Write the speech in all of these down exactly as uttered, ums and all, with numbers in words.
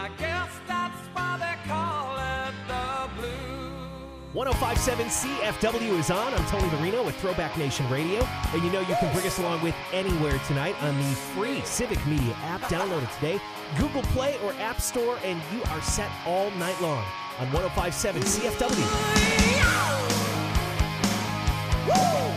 I guess that's why they call it the blues. one oh five point seven C F W is on. I'm Tony Marino with Throwback Nation Radio. And you know you can bring us along with anywhere tonight on the free Civic Media app. Download it today. Google Play or App Store, and you are set all night long on one oh five point seven C F W. Woo!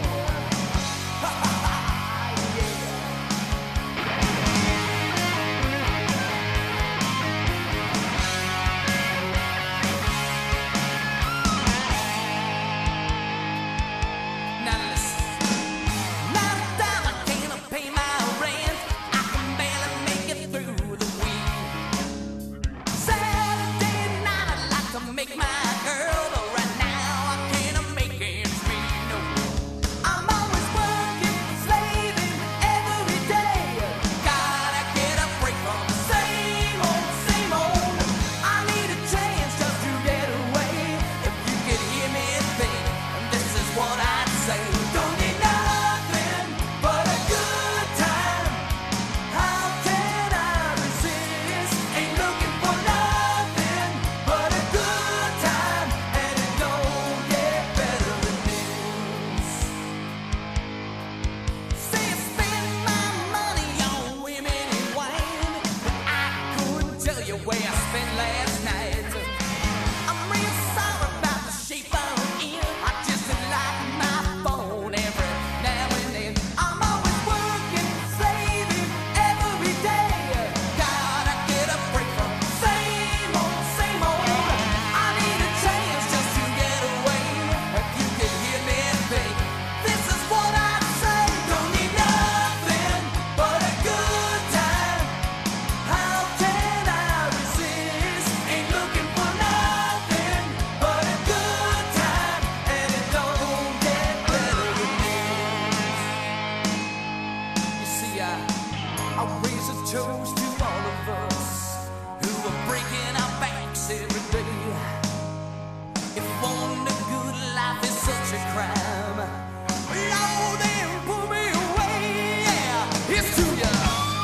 Make my girl, but right now I can't make ends meet. No, I'm always working, slaving every day. Gotta get a break from the same old, same old. I need a chance just to get away. If you could hear me think, this is what I'd say. Don't need nothing but a good time. How can I resist? Ain't looking for nothing but a good time, and it don't get better than this. Say I spend my money on women and wine, but I couldn't tell you where I spent last night. I'm real sorry about the shape I'm in. I just like my phone every now and then. I'm always working, slaving every day. Gotta get a break from the same old, same old. I need a chance just to get away. If you could hear me think, this is what I'd say. Don't need nothing but a good time. How can I resist? Ain't looking for nothing but a good time, and it don't get better than this. You see, I, I raise a toast to all of us who are breaking our backs every day. If wanting a good life is such a crime, Lord, then pull me away. Yeah, it's to ya.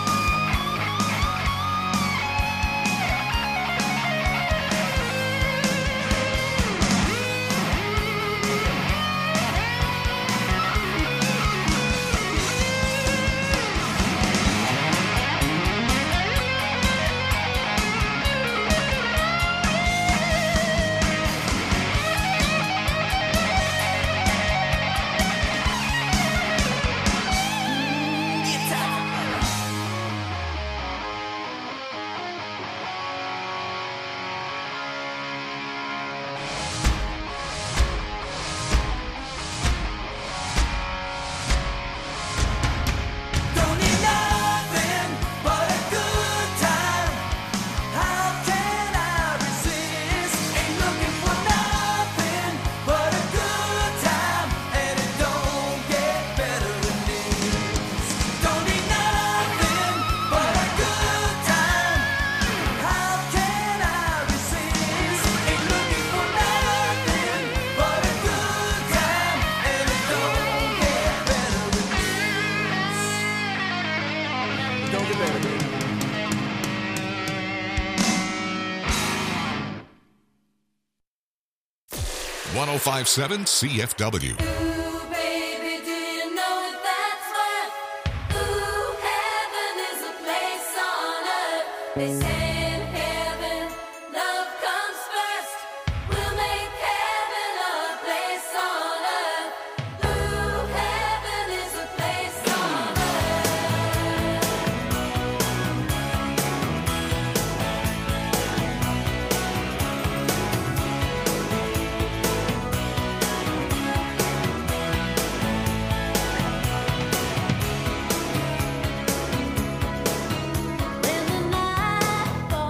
It's time. Don't need nothing but a good time. How can I resist? Ain't looking for nothing but a good time, and it don't get better than this. Don't need nothing but a good time. How can I resist? Ain't looking for nothing but a good time, and it don't get better than this. Don't get better than this. one oh five point seven C F W. Ooh, baby, do you know that that's what? Ooh, heaven is a place on earth. They say in heaven, love comes first. We'll make heaven a place on earth. Ooh, heaven is a place on When the night falls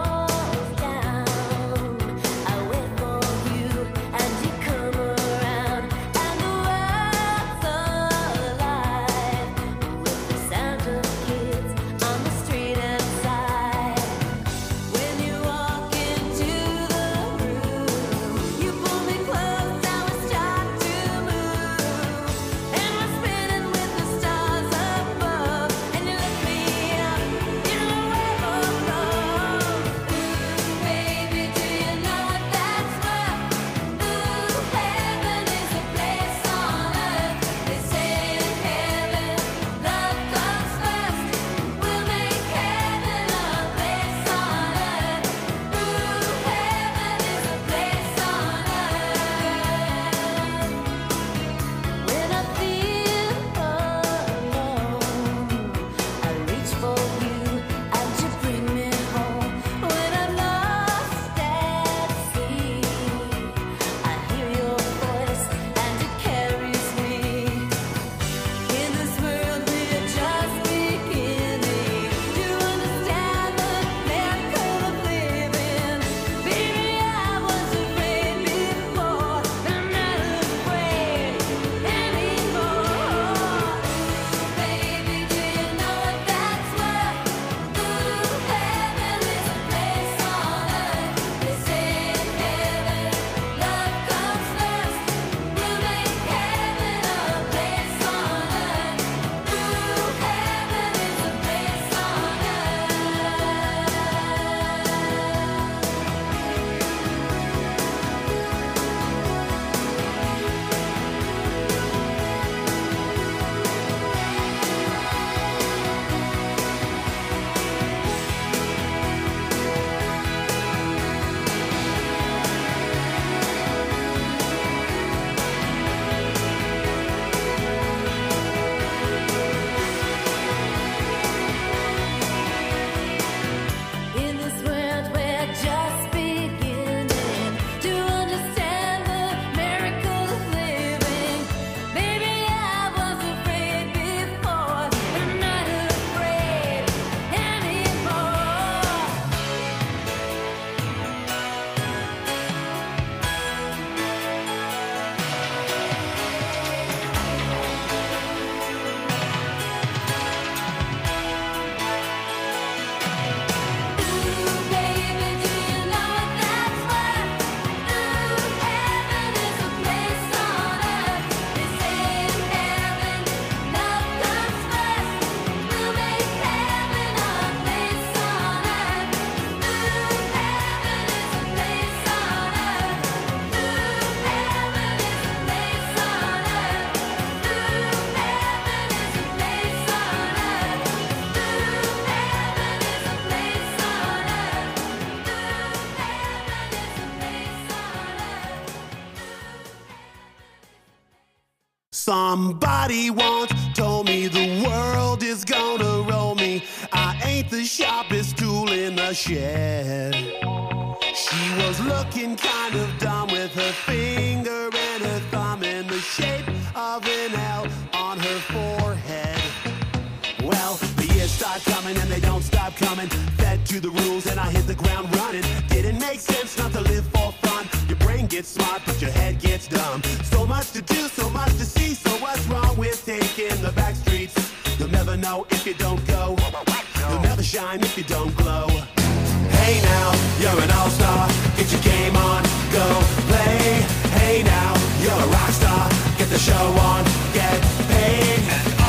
Somebody once told me the world is gonna roll me. I ain't the sharpest tool in the shed. She was looking kind of dumb with her finger and her thumb in the shape of an L on her forehead. Well, the years start coming and they don't stop coming. Fed to the rules and I hit the ground running. Didn't make sense not to live for fun. Your brain gets smart but your head gets dumb. So much to do, so much to see. So what's wrong with taking the back streets? You'll never know if you don't go. You'll never shine if you don't glow. Hey now, you're an all-star. Get your game on, go play. Hey now, you're a rock star. Get the show on, get paid.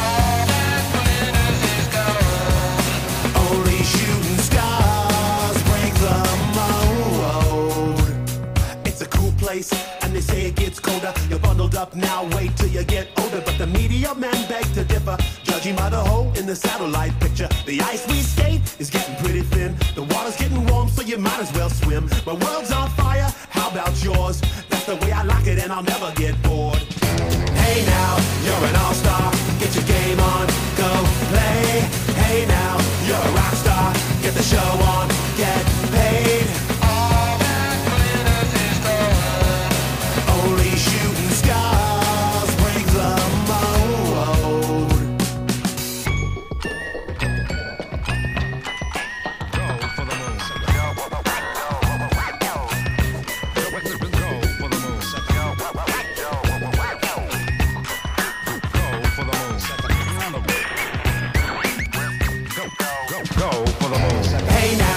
Only shooting stars break the mold. It's a cool place, and they say it gets colder. You're bundled up now, wait till you get older. But the media men beg to differ, judging by the hole in the satellite picture. The ice we skate is getting pretty thin. The water's getting warm, so you might as well swim. My world's on fire, how about yours? That's the way I like it, and I'll never get bored. Hey now, you're an all-star. Get your game on, go play. Hey now, you're a rock star. Get the show on, get paid. All that glitters is gold. Only shooting stars break the mold. Go for the moon. Go for the moon. Hey now.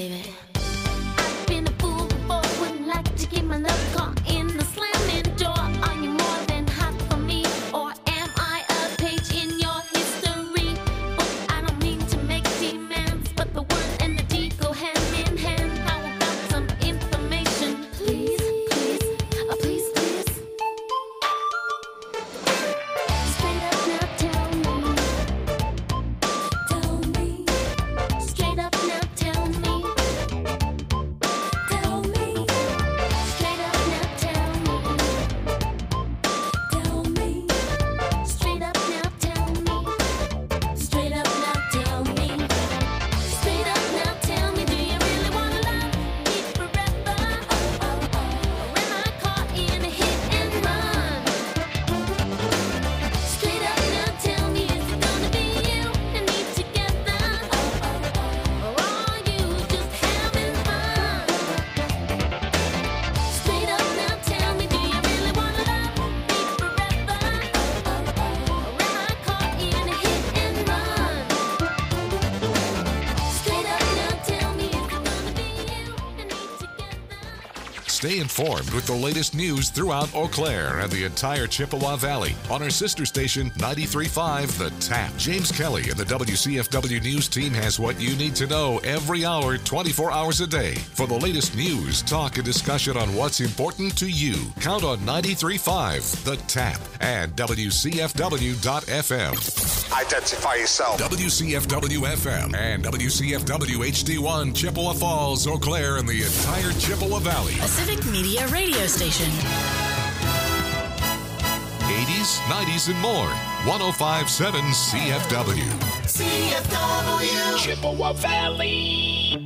baby. I've been a fool before, wouldn't like to get my love caught in the slamming door. Are you more than hot for me, or am I a page in your history book? I don't mean to make demands, but the word and the deed go hand in hand. How about some information, please, please, oh please, please. Straight up now, tell me, tell me. Straight up now, tell me, tell me. Straight up now, tell me, tell me. Straight up now, tell me, straight up now, tell me. Straight up now, tell me, do you really wanna love me forever? Oh, oh, oh. Or am I caught in a hit and run? Straight up now, tell me, is it gonna be you and me together? Oh, oh, oh. Or are you just having fun? Straight up now, tell me, do you really wanna love me forever? Oh, oh, oh. Or am I caught in a hit and run? Straight up now, tell me, is it gonna be you and me together? Stay informed with the latest news throughout Eau Claire and the entire Chippewa Valley on our sister station ninety-three point five The Tap. James Kelly and the W C F W News team has what you need to know every hour, twenty-four hours a day. For the latest news, talk, and discussion on what's important to you, count on ninety-three point five The Tap and W C F W dot F M. Identify yourself. W C F W F M and W C F W H D one, Chippewa Falls, Eau Claire, and the entire Chippewa Valley. A Civic Media radio station. eighties, nineties, and more. one oh five point seven C F W. C F W. Chippewa Valley.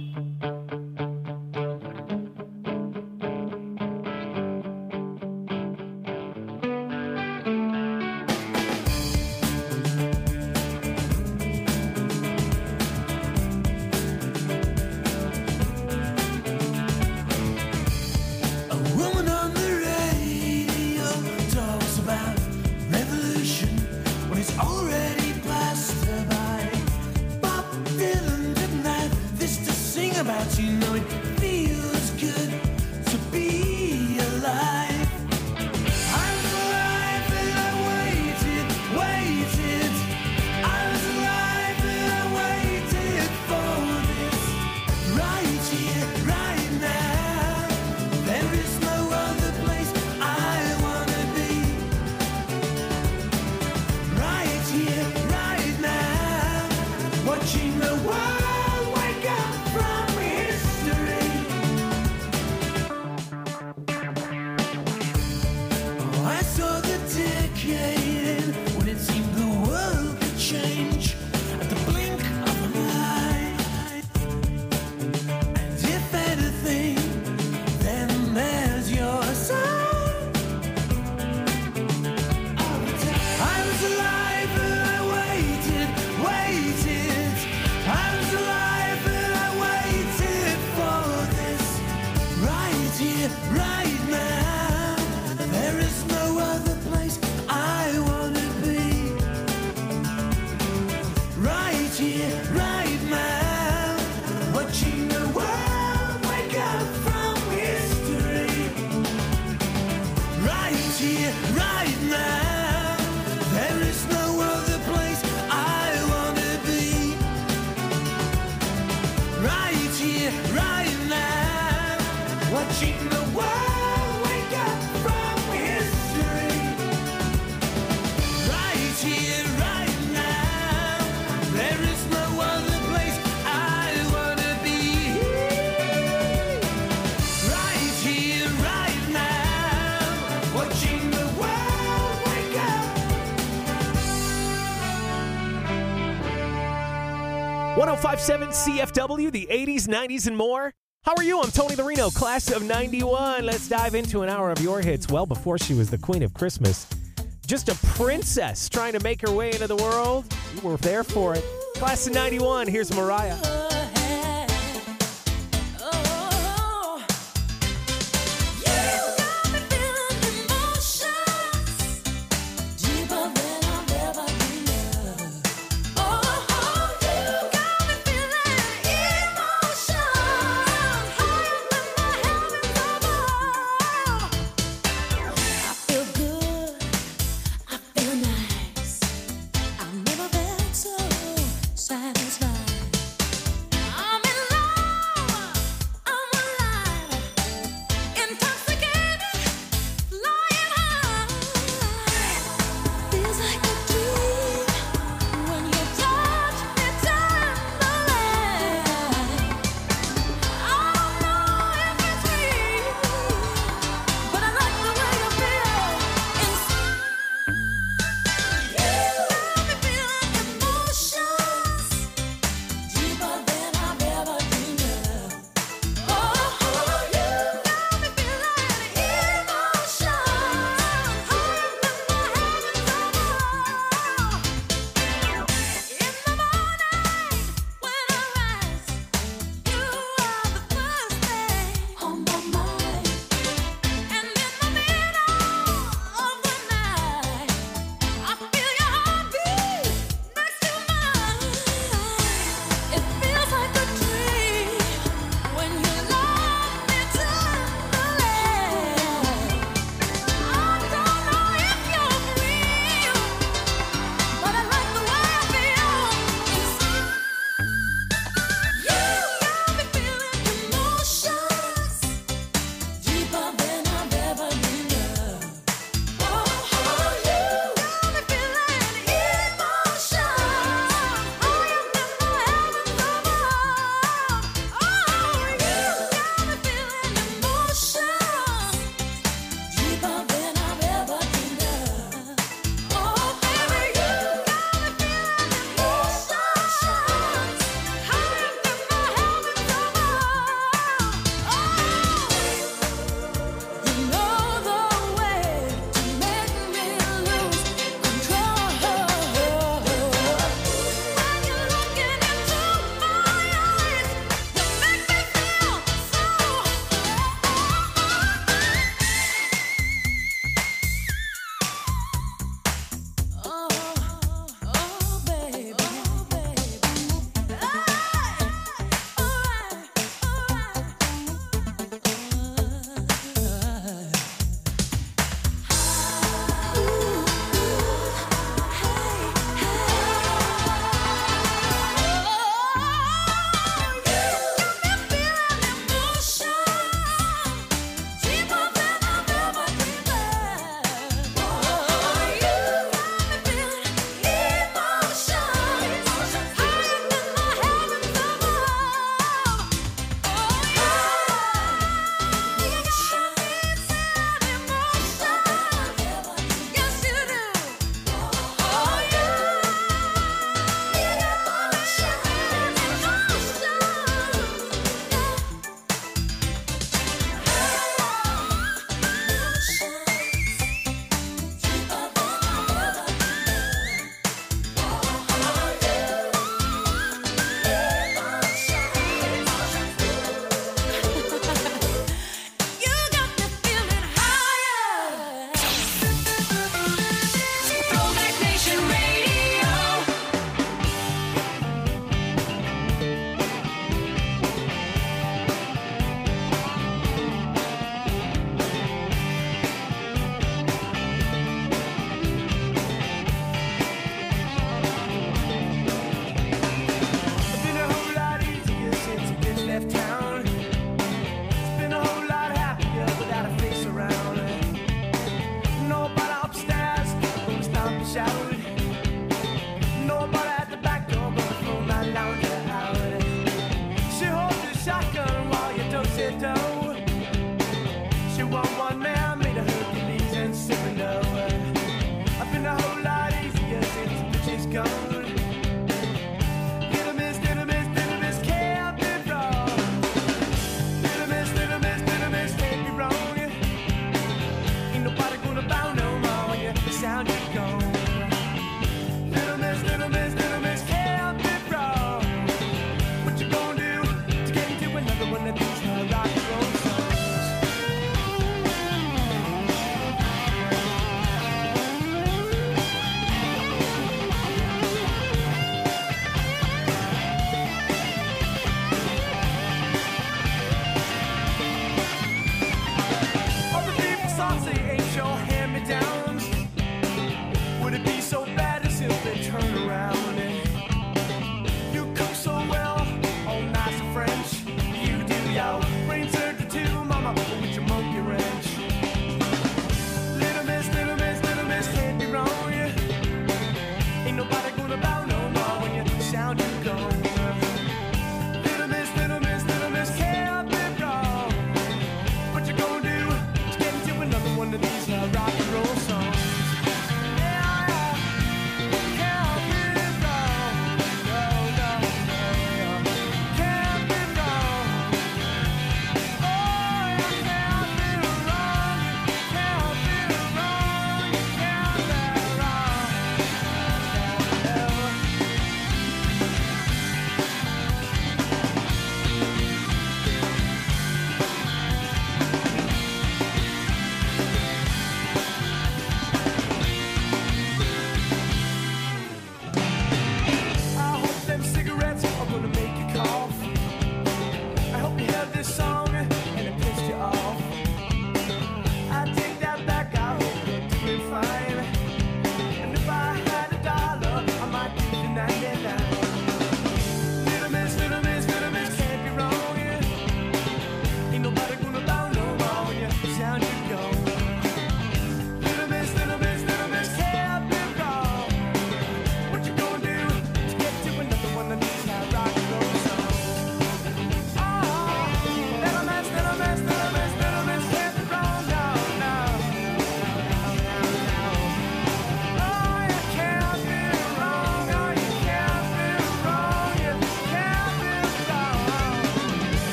A woman on the radio talks about revolution when it's already passed her by. Bob Dylan didn't have this to sing about, you know it feels good to be alive. I was alive and I waited, waited. I was alive and I waited for this. Right here, right now. There is no other place I wanna be. Right here, right now. Watching the world wake up from history. Oh, I saw the decade end when it seemed the world could change at the blink of an eye. And if anything, then there's your sign. I was alive and I waited, waited. I was alive and I waited for this. Right here, right now. There is no other place I wanna be. Right here, right now. Watching the world wake up from history. Right here, right now. There is no other place I wanna be. Right here, right now. Watching the world wake up from history. Right here, right now. There is no other place I wanna be. Right here, right now. Watching the world wake up. one oh five point seven C F W, the eighties, nineties, and more. How are you? I'm Tony Larino, class of ninety-one. Let's dive into an hour of your hits well before she was the queen of Christmas. Just a princess trying to make her way into the world. You were there for it. Class of ninety-one, here's Mariah. Oh, you got me feeling emotions.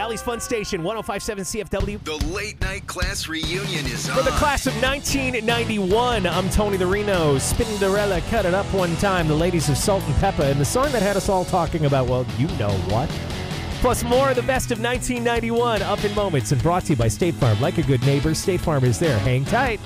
Valley's Fun Station, one oh five point seven C F W. The late night class reunion is on. For the class of nineteen ninety-one, I'm Tony the Reno. Spinderella cut it up one time. The ladies of Salt and Pepper, and the song that had us all talking about, well, you know what. Plus more of the best of nineteen ninety-one up in moments, and brought to you by State Farm. Like a good neighbor, State Farm is there. Hang tight.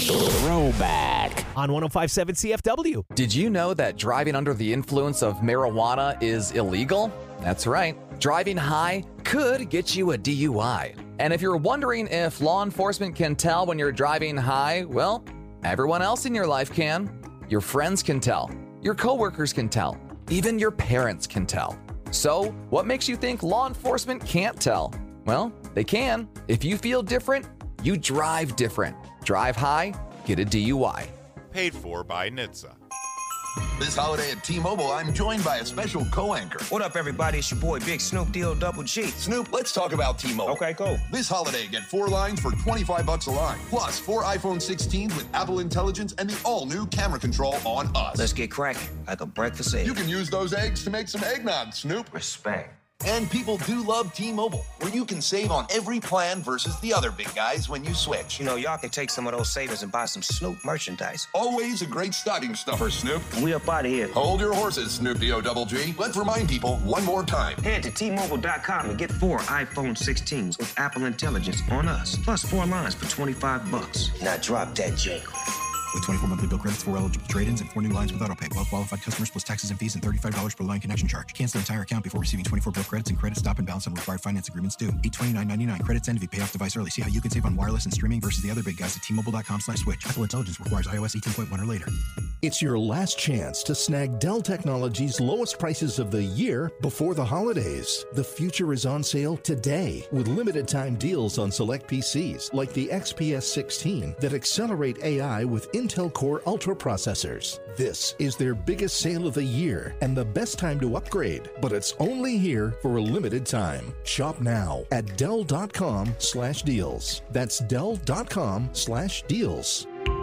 Throwback on one oh five point seven C F W. Did you know that driving under the influence of marijuana is illegal? That's right. Driving high could get you a D U I. And if you're wondering if law enforcement can tell when you're driving high, well, everyone else in your life can. Your friends can tell. Your coworkers can tell. Even your parents can tell. So, what makes you think law enforcement can't tell? Well, they can. If you feel different, you drive different. Drive high, get a D U I. Paid for by N H T S A. This holiday at T-Mobile, I'm joined by a special co-anchor. What up, everybody? It's your boy, Big Snoop D O Double G. Snoop, let's talk about T-Mobile. Okay, go. This holiday, get four lines for twenty-five bucks a line. Plus, four iPhone sixteens with Apple Intelligence and the all-new camera control on us. Let's get cracking, like a breakfast egg. You can use those eggs to make some eggnog, Snoop. Respect. And people do love T-Mobile, where you can save on every plan versus the other big guys when you switch. You know, y'all can take some of those savings and buy some Snoop merchandise. Always a great stocking stuffer, Snoop. We up out of here. Hold your horses, Snoop D O Double G. Let's remind people one more time. Head to T Mobile dot com and get four iPhone sixteens with Apple Intelligence on us. Plus four lines for twenty-five bucks. Now drop that jingle. With twenty-four monthly bill credits, four eligible trade-ins, and four new lines with autopay. Well-qualified customers plus taxes and fees and thirty-five dollars per line connection charge. Cancel entire account before receiving twenty-four bill credits and credit stop and balance on required finance agreements due. eight twenty-nine ninety-nine. Credits end if you pay off device early. See how you can save on wireless and streaming versus the other big guys at T Mobile dot com slash switch. Apple Intelligence requires iOS eighteen point one or later. It's your last chance to snag Dell Technologies' lowest prices of the year before the holidays. The future is on sale today with limited time deals on select P Cs like the X P S sixteen that accelerate A I with Intel Core Ultra processors. This is their biggest sale of the year and the best time to upgrade, but it's only here for a limited time. Shop now at Dell dot com slash deals. That's Dell dot com slash deals.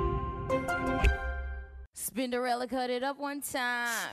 Spinderella cut it up one time.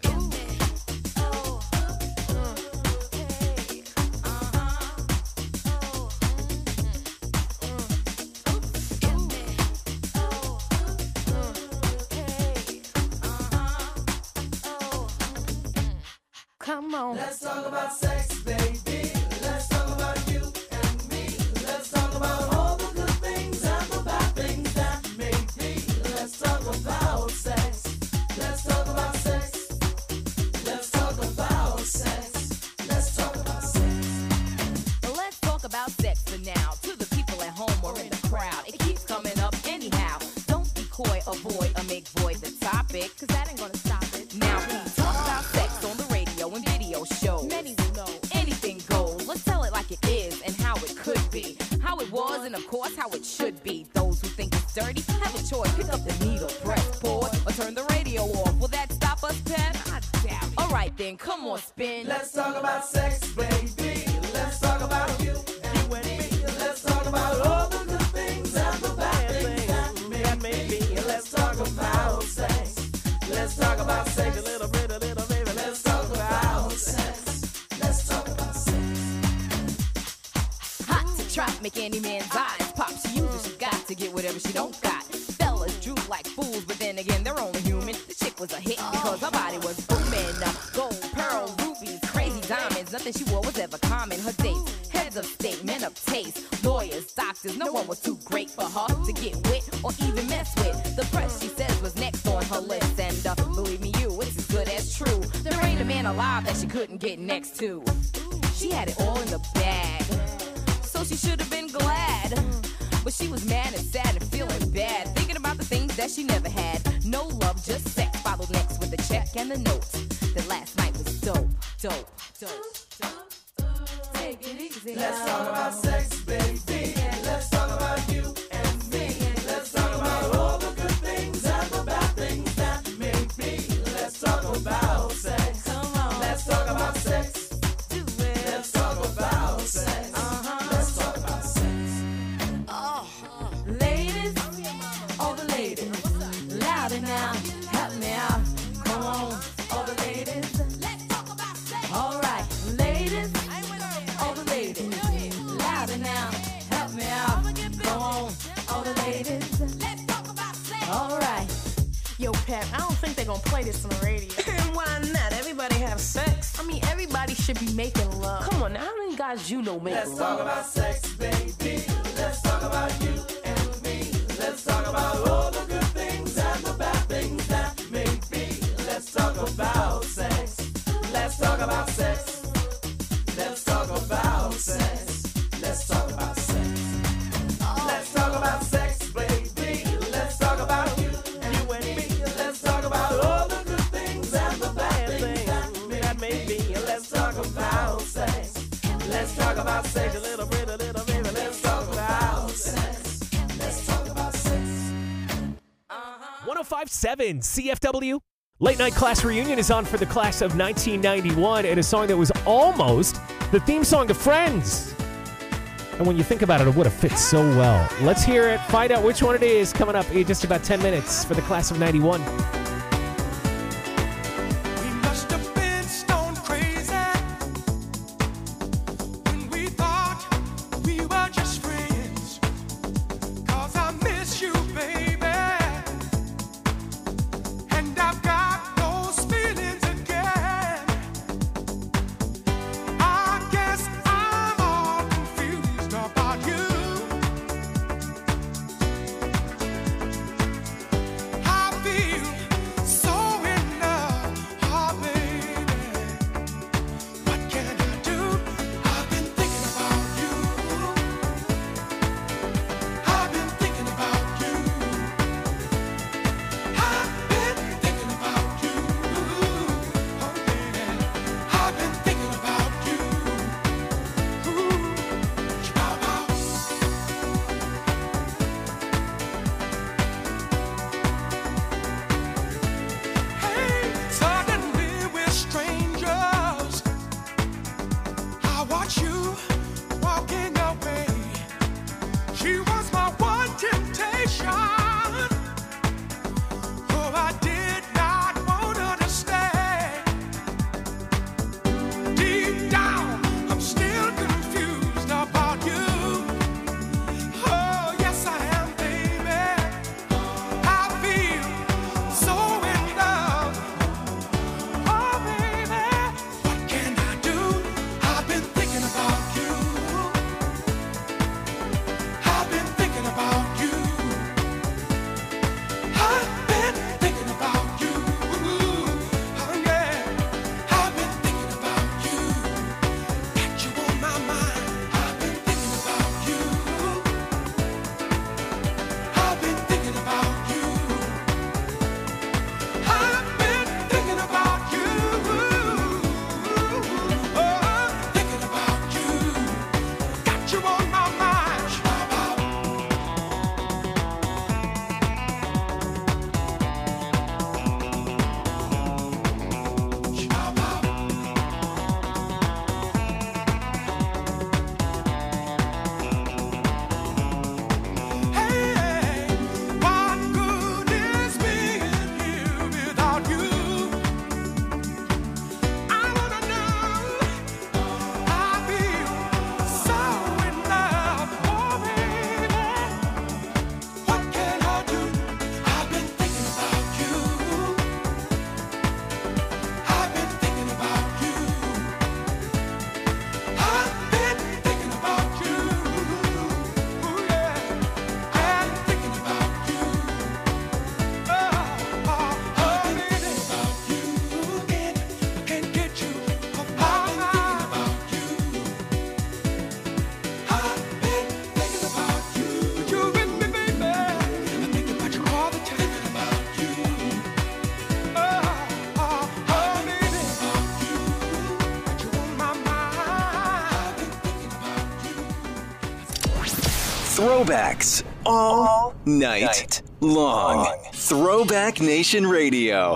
Come on. Let's talk about sex, baby. Let's talk about you and me. Let's talk about all the good things and the bad things that make me. Let's talk about sex. Let's talk about sex. Let's talk about sex. Let's talk about sex. Let's talk about sex for now. To the people at home or in the crowd, it keeps coming up anyhow. Don't be coy, avoid, or make void the topic, cause that ain't gonna stop it. Now we talk about sex on the radio and video shows. Many will know anything goes. Let's tell it like it is and how it could be. How it was and of course how it should be. Those who think it's dirty have a choice. Pick up the needle, press pause, or turn the radio off. Will that stop us, Pep? I doubt it. Alright then, come on, spin. Let's talk about sex, baby. Let's talk about you and me. Let's talk about all the good things and the bad things that make me. Let's talk about sex. Let's talk about sex. A little bit, a little baby. Let's talk about sex. Let's talk about sex. Hot to trap, make any man's eyes pop. She uses, she got to get whatever she don't got. Fellas droop like fools, but then again, they're only human. The chick was a hit because her body was booming. Gold, pearl, rubies, crazy diamonds. Nothing she wore was ever common. Her dates, heads of state, men of taste, lawyers, doctors. No one was too great for her to get with or even mess with. The press, she says, was next on her list. And uh, believe me, you, it's as good as true. There ain't a man alive that she couldn't get next to. She had it all in the bag, so she should have been glad. But she was mad and sad and feeling bad, thinking about the things that she never had. No love, just sex, followed next with the check and the note. That last night was dope, dope, dope, dope. Take it easy. Let's talk about sex, baby. Let's talk about you and me. Let's talk about all the good things and the bad things that make me. Let's talk about sex. Come on. Let's talk about sex. Do it. Let's talk about sex. Uh-huh. Let's talk about sex. Oh, ladies, all the ladies, louder now, help me out. Come on, all the ladies. Let's talk about sex. All right, ladies, all the ladies, is. Let's talk about sex. All right. Yo, Pep, I don't think they're gonna play this on the radio. Why not? Everybody have sex. I mean, everybody should be making love. Come on, now, how many guys you know make love? Let's talk about sex, baby. Let's talk about you and me. Let's talk about all the good things and the bad things that may be. Let's talk about sex. Let's talk about sex. Let's talk about sex. Let's talk about sex. Let's talk about sex, baby. Let's talk about you, you and me. Let's talk about all the good things and the bad things that may be. Let's talk about sex. Let's talk about sex a little bit, a little baby. Let's talk about sex. Let's talk about sex. one oh five point seven C F W. Late Night Class Reunion is on for the class of nineteen ninety-one, and a song that was almost the theme song to Friends. And when you think about it, it would have fit so well. Let's hear it. Find out which one it is coming up in just about ten minutes for the class of ninety-one. We must have been stone crazy when we thought we were just friends. 'Cause I miss you, baby, and I've got those feelings again. I guess I'm all confused about you. I feel so in love, oh baby. What can I do? I've been thinking about you. I've been thinking about you. I've been thinking about you. Oh baby, I've been thinking about you. Ooh, chihuahua. Hey, suddenly we're strangers. I watch you walking away. She was my one temptation. Oh, I did not want her to stay. Deep down, I'm still confused about you. Oh, yes, I am, baby. I feel so in love. Oh, baby, what can I do? I've been thinking about you. I've been thinking about you. I've been thinking about you. Oh, yeah. I've been thinking about you. Got you on my mind. I've been thinking about you. I've been thinking about you. I've been thinking about you. Oh, thinking about you. Got you on my mind. Hey, what good is being here without you? I wanna know. I feel so in love, oh baby. What can I do? I've been thinking about you. I've been thinking about you. I've been thinking about you. Ooh, yeah. I'm thinking about you. Oh, oh, oh, baby. About you again. I can't get you off my mind. I've been thinking about you. You with me, baby. I think about you all the time. Thinking about you. Oh, oh, oh, baby. About you. Got you on my mind. Throwbacks all night long. Throwback Nation Radio.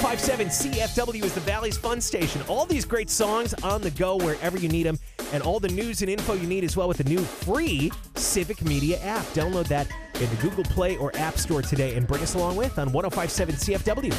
five point seven C F W is the Valley's fun station. All these great songs on the go wherever you need them, and all the news and info you need as well with the new free Civic Media app. Download that in the Google Play or App Store today and bring us along with on one oh five point seven C F W.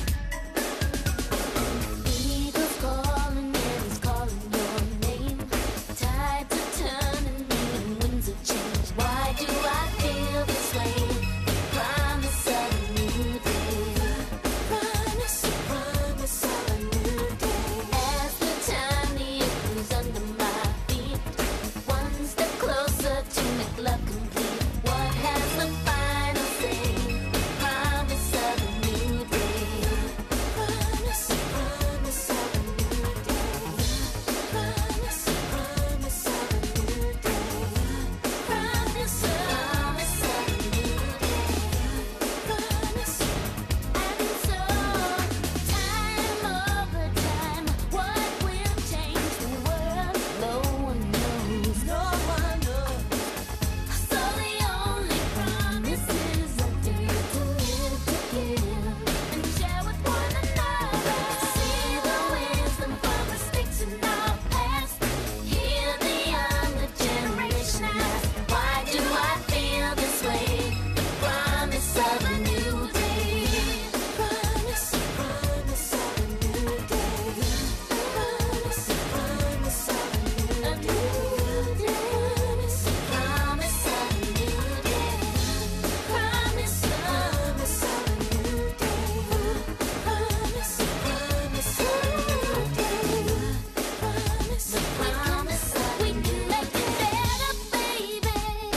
Eagles calling, Eagles calling your name. Tides are turning, and winds of change. Why do I feel this way? The promise of a new day. Promise, promise of a new day. As the time the earth moves under my feet, one step closer to make love complete. What has the final say? The promise of a new day. Promise, promise of a new day. Promise, promise of a new day. Promise, promise of a new day. Promise. And so, time over time, what will change the world? No one knows. No one knows. So the only promise is a day to live, to give, and share with one another. See the wisdom from mistakes in our past. Hear the younger generation ask, why do I feel this way? The promise of a new day. Promise, promise of a new day. Promise, promise of a new day. Promise, promise of a new day. Promise, promise of a new day. Promise, promise of a new day. Promise, promise that we can make it better, baby.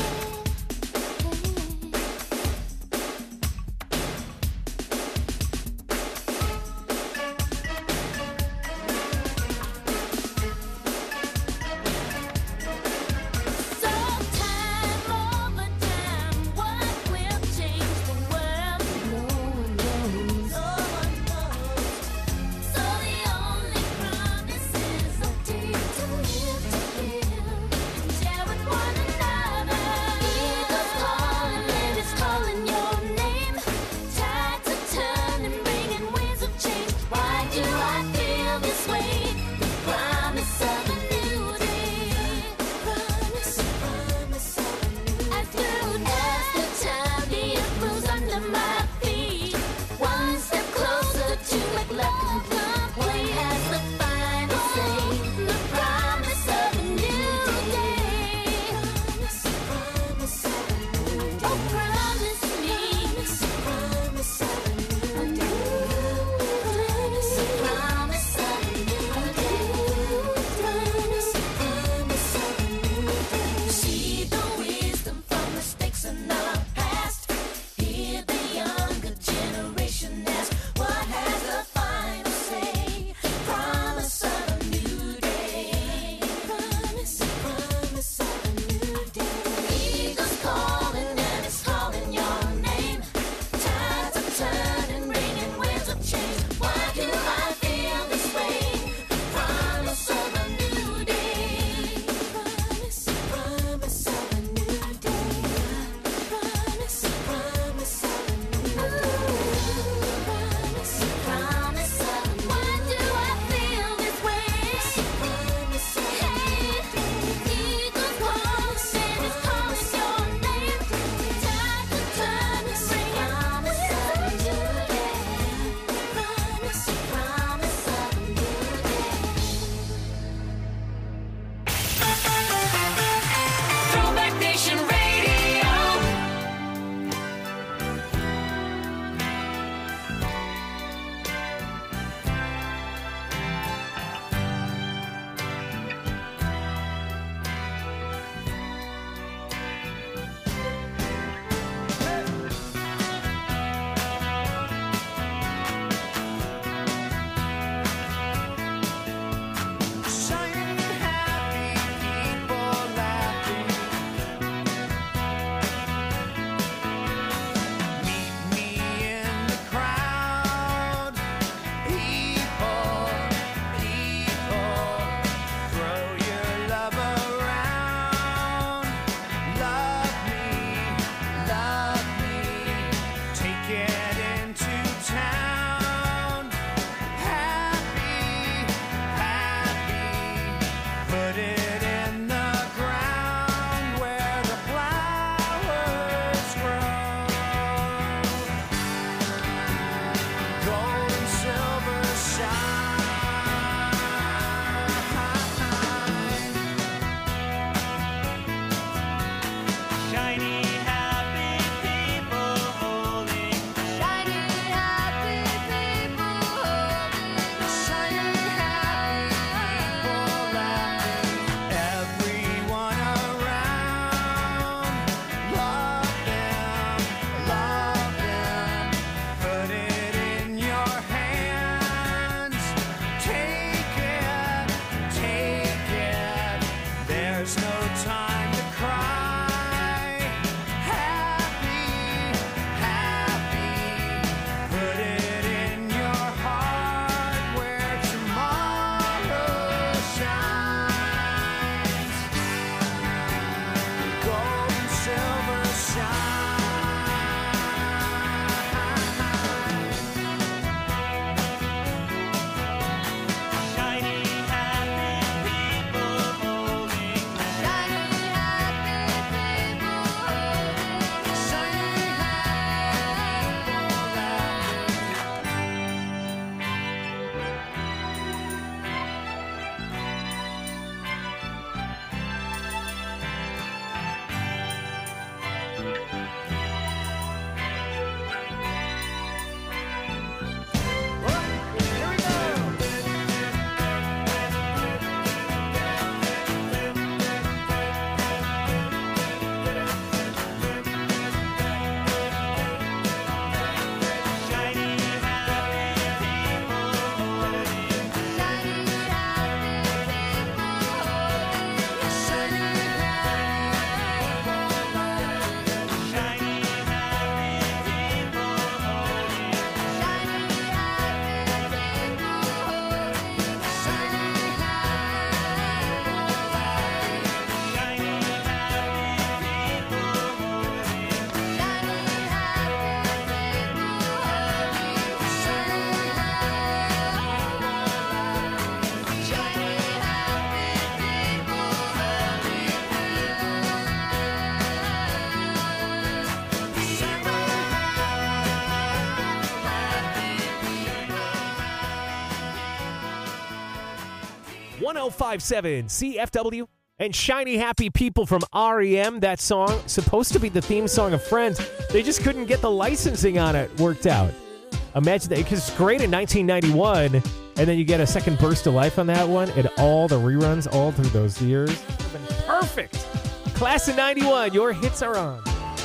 So time over time, what will change the world? No one knows. No one knows. So the only promise is a day to live, to give, and share with one another. Eagles calling, ladies calling your name. Tides are turning, bringing winds of change. Why do I feel this way? The promise of a new day. Promise, promise of a new day. As soon as the time the earth moves under my feet, one step closer to make love complete. What has the final say? The promise of a new day. Promise, promise of a new day. Oh, promise me. Promise of a new day. Promise, promise of a new day. one oh five point seven C F W. And Shiny Happy People from R E M, that song, supposed to be the theme song of Friends. They just couldn't get the licensing on it worked out. Imagine that, because it's great in nineteen ninety-one, and then you get a second burst of life on that one, and all the reruns all through those years. It would have been perfect. Class of ninety-one, your hits are on.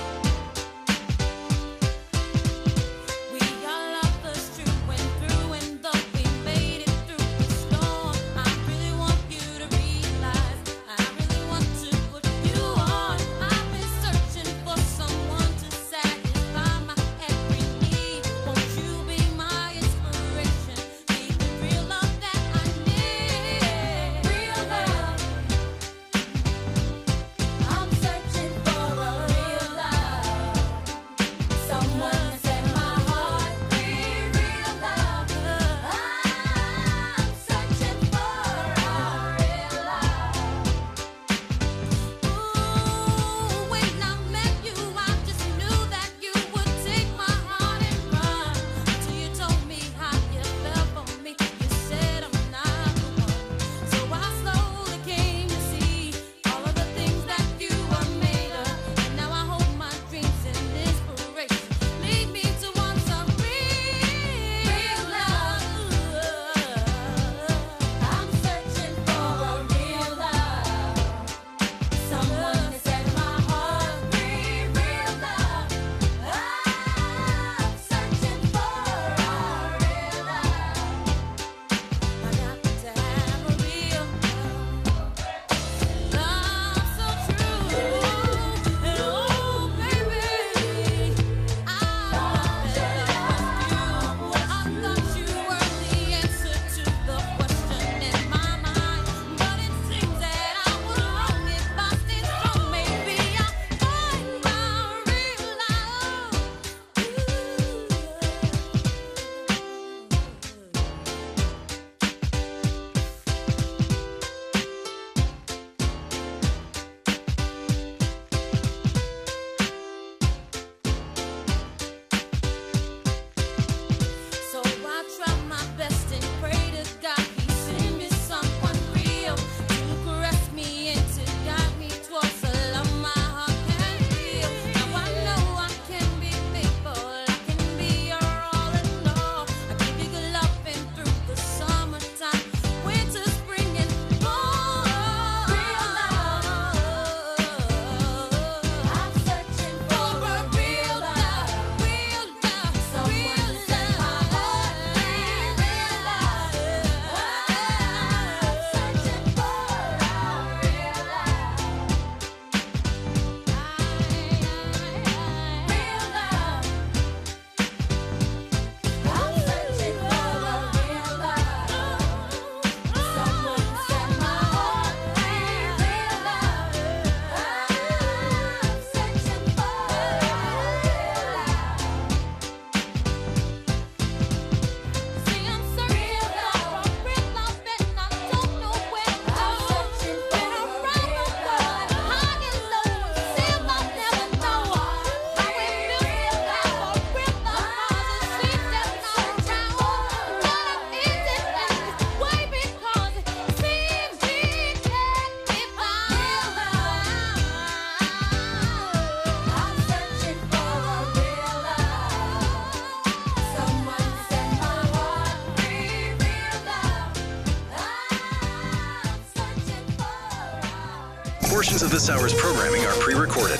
Portions of this hour's programming are pre-recorded.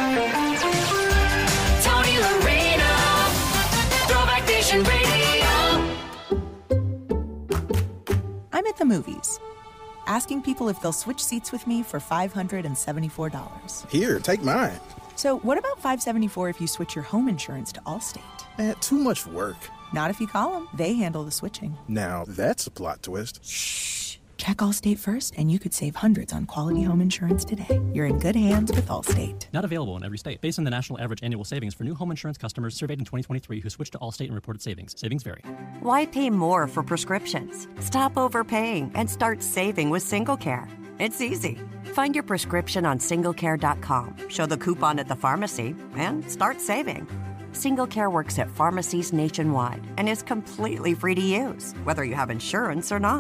Tony Lorena, Throwback Nation Radio. I'm at the movies, asking people if they'll switch seats with me for five hundred seventy-four dollars. Here, take mine. So what about five hundred seventy-four dollars if you switch your home insurance to Allstate? Eh, too much work. Not if you call them. They handle the switching. Now, that's a plot twist. Shh. Check Allstate first, and you could save hundreds on quality home insurance today. You're in good hands with Allstate. Not available in every state. Based on the national average annual savings for new home insurance customers surveyed in twenty twenty-three who switched to Allstate and reported savings. Savings vary. Why pay more for prescriptions? Stop overpaying and start saving with SingleCare. It's easy. Find your prescription on single care dot com, show the coupon at the pharmacy, and start saving. SingleCare works at pharmacies nationwide and is completely free to use, whether you have insurance or not.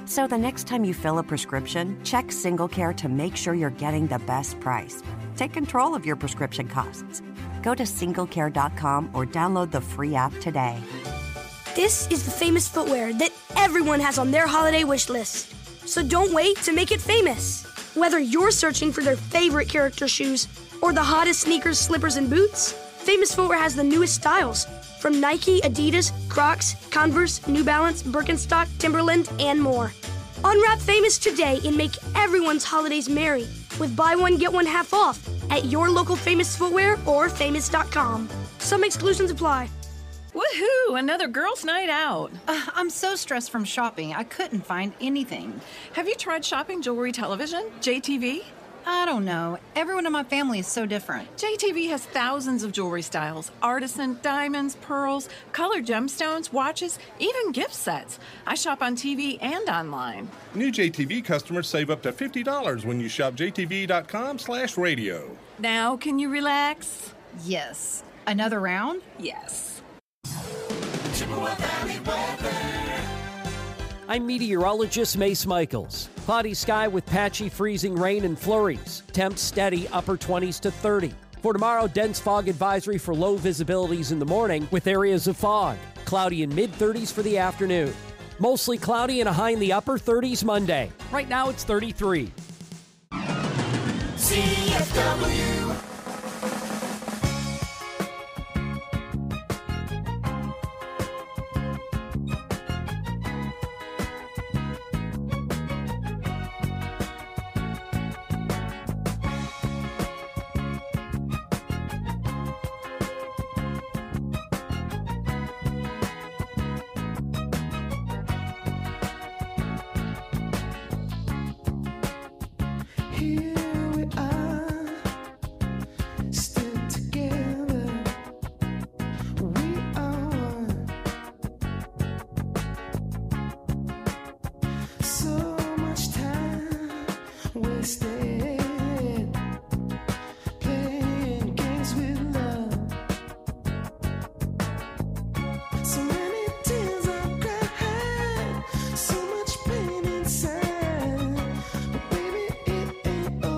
So the next time you fill a prescription, check SingleCare to make sure you're getting the best price. Take control of your prescription costs. Go to singlecare dot com or download the free app today. This is the famous footwear that everyone has on their holiday wish list. So don't wait to make it famous. Whether you're searching for their favorite character shoes or the hottest sneakers, slippers, and boots, Famous Footwear has the newest styles from Nike, Adidas, Crocs, Converse, New Balance, Birkenstock, Timberland, and more. Unwrap Famous today and make everyone's holidays merry with buy one, get one half off at your local Famous Footwear or famous dot com. Some exclusions apply. Woohoo! Another girls' night out. Uh, I'm so stressed from shopping, I couldn't find anything. Have you tried shopping jewelry television, J T V? I don't know. Everyone in my family is so different. J T V has thousands of jewelry styles. Artisan, diamonds, pearls, colored gemstones, watches, even gift sets. I shop on T V and online. New J T V customers save up to fifty dollars when you shop J T V dot com slash radio. Now, can you relax? Yes. Another round? Yes. Chippewa Valley weather. I'm meteorologist Mace Michaels. Cloudy sky with patchy freezing rain and flurries. Temps steady upper twenties to thirty. For tomorrow, dense fog advisory for low visibilities in the morning with areas of fog. Cloudy in mid thirties for the afternoon. Mostly cloudy and a high in the upper thirties Monday. Right now it's thirty-three. C F W. Here we are, still together. We are one. So much time wasted playing games with love. So many tears I've cried, so much pain inside. But baby, it ain't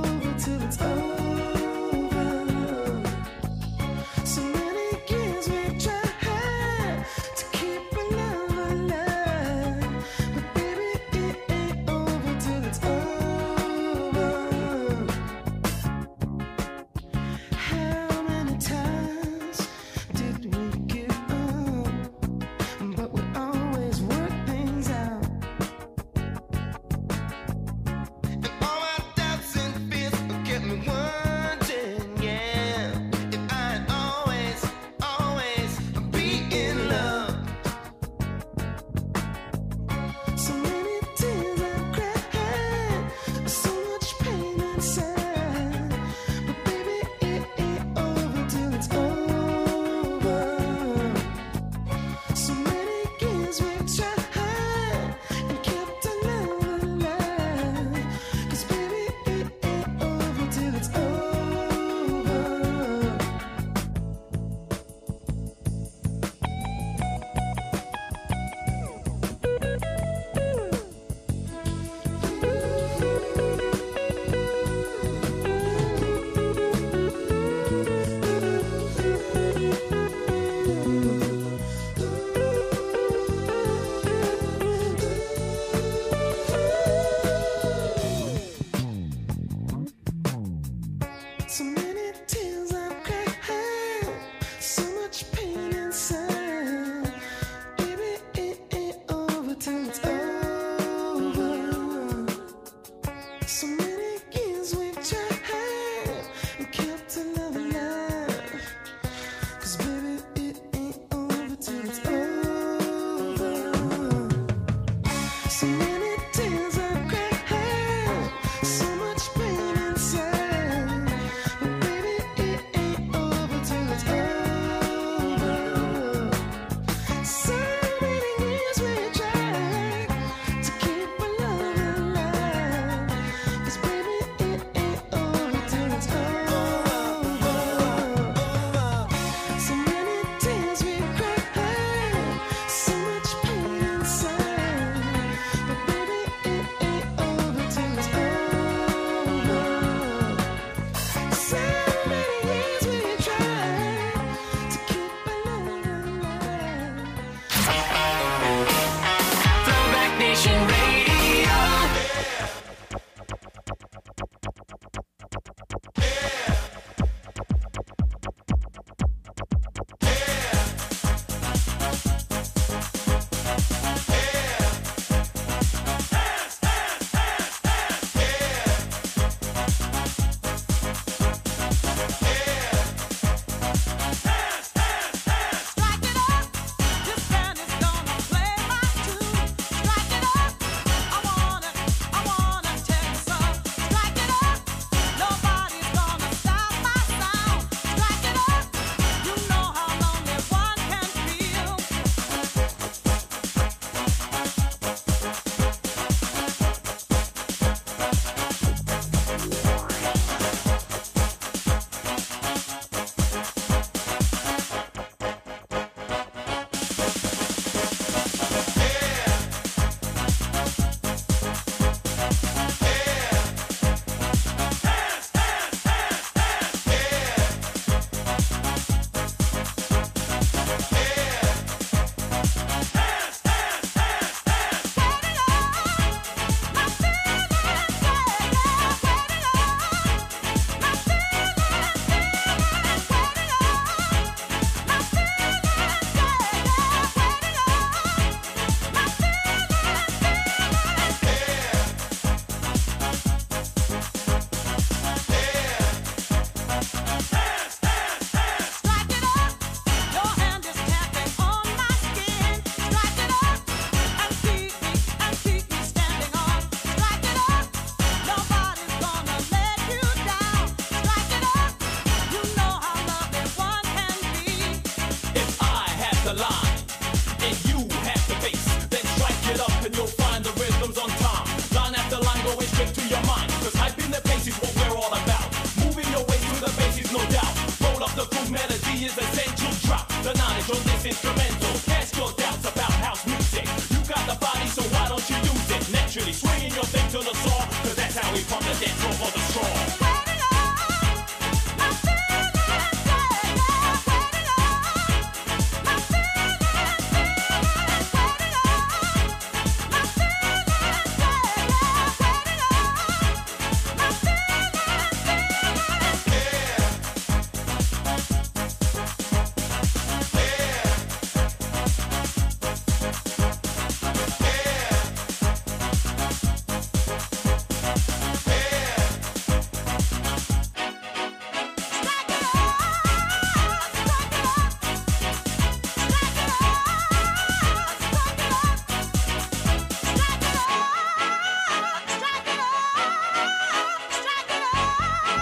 actually swinging your thing to the saw, cause that's how we pump the dance floor for